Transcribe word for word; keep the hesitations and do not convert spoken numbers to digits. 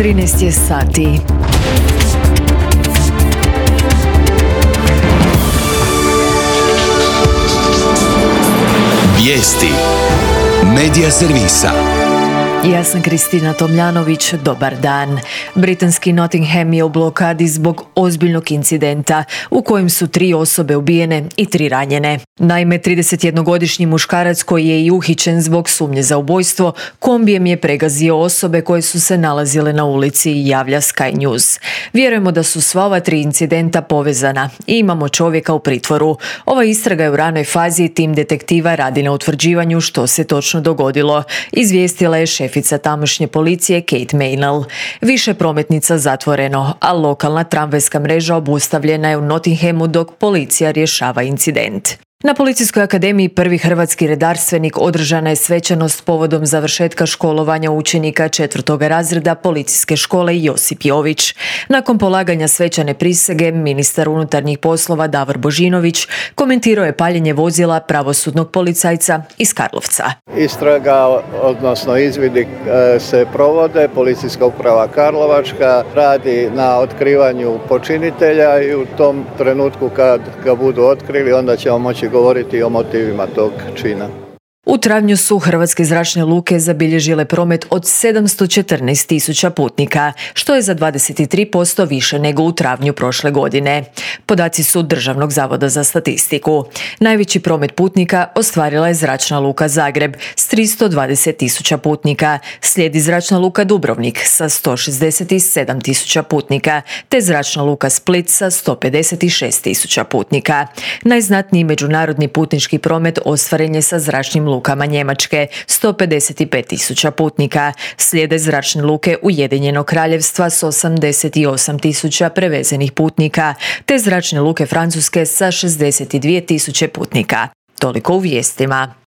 trinaest je sati. Vijesti Medija servisa. Ja sam Kristina Tomljanović, dobar dan. Britanski Nottingham je u blokadi zbog ozbiljnog incidenta u kojem su tri osobe ubijene i tri ranjene. Naime, tridesetjednogodišnji muškarac koji je i uhićen zbog sumnje za ubojstvo, kombijem je pregazio osobe koje su se nalazile na ulici, javlja Sky News. Vjerujemo da su sva ova tri incidenta povezana i imamo čovjeka u pritvoru. Ova istraga je u ranoj fazi i tim detektiva radi na utvrđivanju što se točno dogodilo, izvijestila je šefica tamošnje policije Kate Maynell. Više prometnica zatvoreno, a lokalna tramvajska mreža obustavljena je u Nottinghamu dok policija rješava incident. Na Policijskoj akademiji prvi hrvatski redarstvenik održana je svečanost povodom završetka školovanja učenika četvrtog razreda Policijske škole Josip Jović. Nakon polaganja svečane prisege, ministar unutarnjih poslova Davor Božinović komentirao je paljenje vozila pravosudnog policajca iz Karlovca. Istraga, odnosno izvidi se provode, Policijska uprava Karlovačka radi na otkrivanju počinitelja i u tom trenutku kad ga budu otkrili onda ćemo moći govoriti o motivima tog čina. U travnju su hrvatske zračne luke zabilježile promet od sedamsto četrnaest tisuća putnika, što je za dvadeset tri posto više nego u travnju prošle godine. Podaci su Državnog zavoda za statistiku. Najveći promet putnika ostvarila je Zračna luka Zagreb s tristo dvadeset tisuća putnika, slijedi Zračna luka Dubrovnik sa sto šezdeset sedam tisuća putnika, te Zračna luka Split sa sto pedeset šest tisuća putnika. Najznatniji međunarodni putnički promet ostvaren je sa zračnim lukama Njemačke, sto pedeset pet tisuća putnika. Slijede zračne luke Ujedinjenog Kraljevstva s osamdeset osam tisuća prevezenih putnika, te zračne luke Francuske sa šezdeset dvije tisuće putnika. Toliko u vijestima.